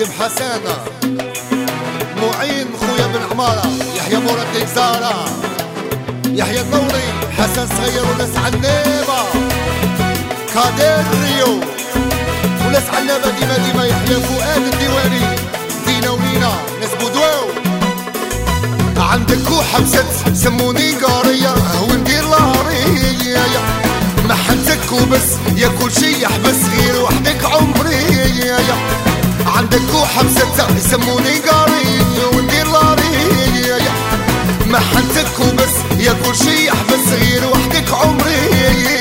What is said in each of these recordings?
سيدي بحسانة معين خويا بن عمارة يحيى مراد الجزارة يحيى النوري حسن صغير وناس عنابة كادر ريو وناس عنابة ديما ديما يحيى فؤاد الديواني دينا ولينا ناس بودواو عندك وحبست سموني قارية وندير لارية ما حنتك وبس يا كل شي يحبس غير وحدك عمري عندك وحبست يسموني قارية وندير لارية ما حنتك وبس يا كل شي يحبس غير وحدك عمري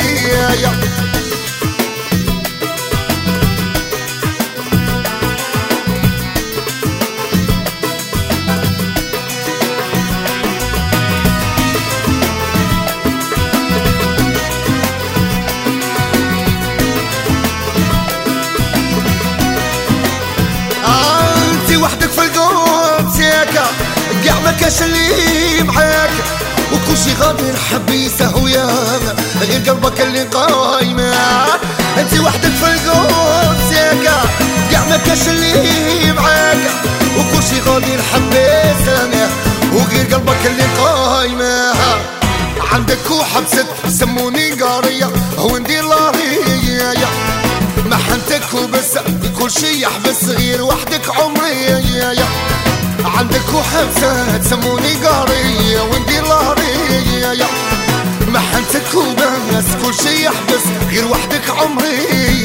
قاع ما كاش اللي معاك وكل شي غادي حبيسه وياك غير قلبك اللي قايمه انت وحدك في القلب ساكا قاع ما كاش اللي معاك وكل شي غادي حبيسه وغير قلبك اللي قايمه عندك وحبست سموني قاريه وندير لاريه ما حنتك وبس كل شي يحبس غير وحدك عمري عندك وحبسة تسموني قارية وندير لارية ما حنتك وبس كل شي يحبس غير وحدك عمري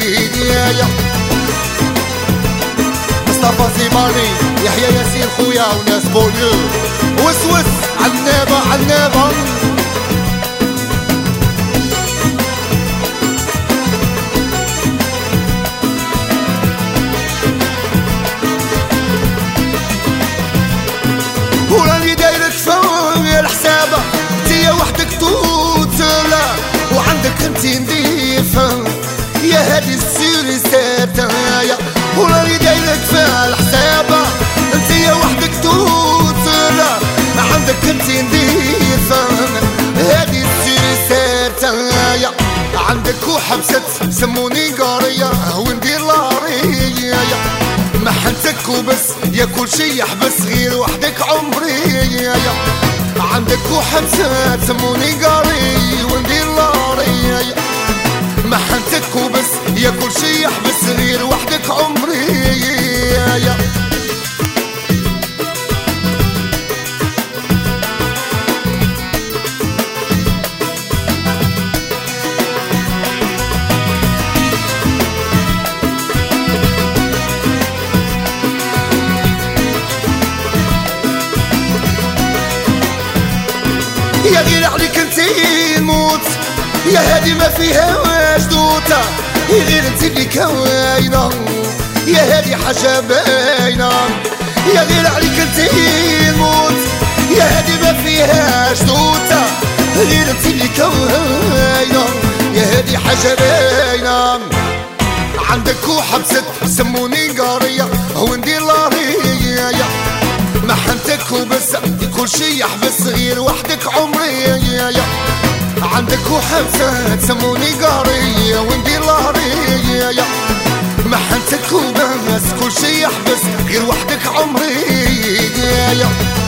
مصطفى زيمالي يحيى ياسين خويا وناس بوليو وسوس عنابة عنابة وعندك انت نظيفة يا هادي السيرسات ولا اللي دايرك في الحسابة انت يا وحدك توصل عندك انت نظيفة هادي السيرسات عندك وحبست سموني قارية وندير لارية ما حنتك وبس يا كل شي يحبس غير وحدك عمري عندك وحبسة سموني قاري وندير لارية ما حنتك وبس يا كل شي يحبس غير وحدك عمري يا غير عليك انتي نموت يا هادي ما فيها واش دوتا يا غير انتي اللي كواينة يا هادي حاجة باينة يا غير عليك انتي نموت يا هادي ما فيهاش دوتا غير انتي اللي كواينة يا هادي حاجة باينة عندك وحبست سموني قارية وندير لارية ما حنتك وبس كل شي يحبس غير وحدك عمري عندك وحبسة تسموني قارية وندير لارية ما حنتك وبس كل شي يحبس غير وحدك عمري